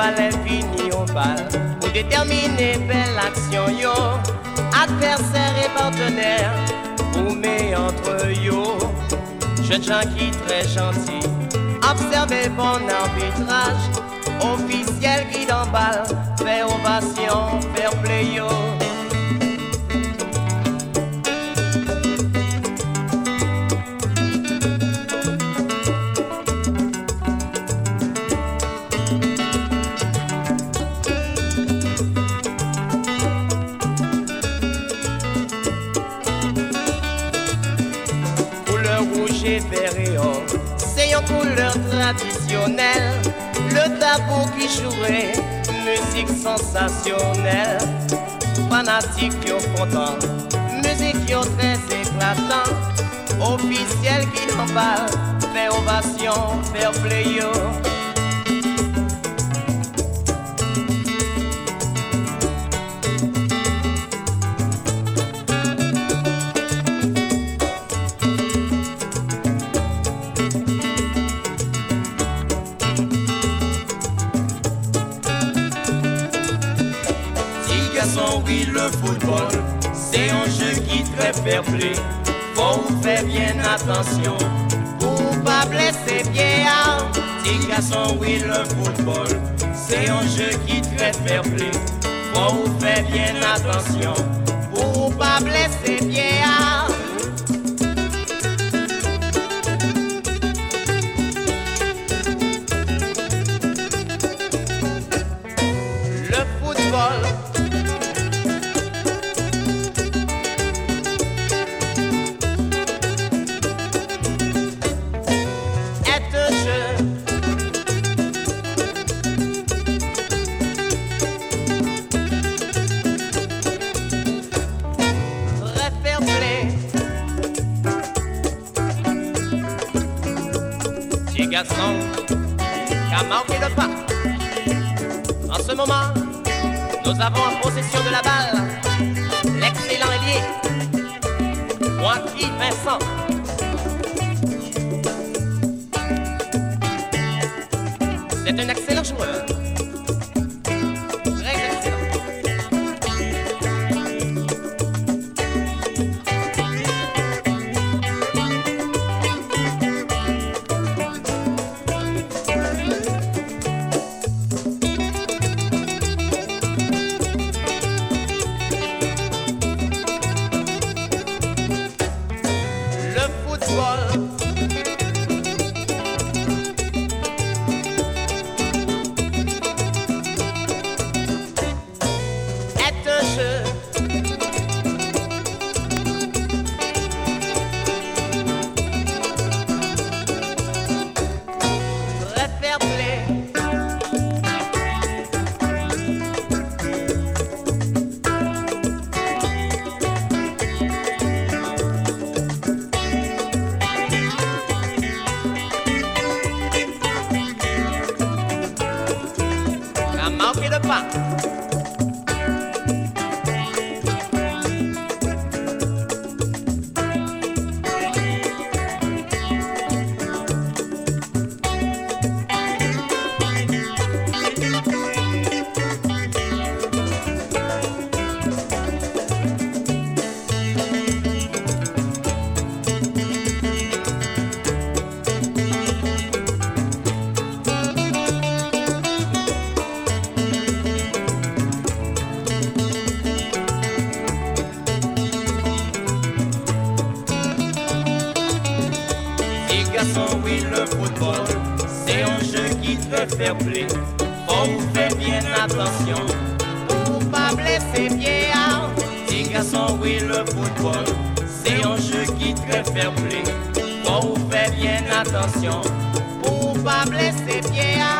balai fini au bal. Pour déterminer belle action yo, adversaire et partenaire, ou met entre yo. Jeune gens qui très gentil, observez bon arbitrage. Officiel qui d'emballe, fait ovation, fair play yo. Vert et or, c'est une couleur traditionnelle. Le tabou qui jouait, musique sensationnelle. Fanatique qui est content, musique qui est très éclatant. Officiel qui l'emballe, fait ovation, fair play yo. Oui, le football, c'est un jeu qui très fair play. Faut faire bien attention pour pas blesser bien. Petit garçon, oui, le football, c'est un jeu qui très fair play. Faut faire bien attention pour pas blesser bien. Le football, garçon qui a manqué de pas. En ce moment, nous avons en possession de la balle l'excellent ailier Joaquin Vincent. C'est un excellent joueur. Très excellent. Manqué de pas. Garçon, oui, le football, c'est un jeu qui très fair play. Faut faire bien attention pour pas blesser bien. Petit garçon, oui, le football, c'est un jeu qui très fair play. Faut faire bien attention pour pas blesser bien.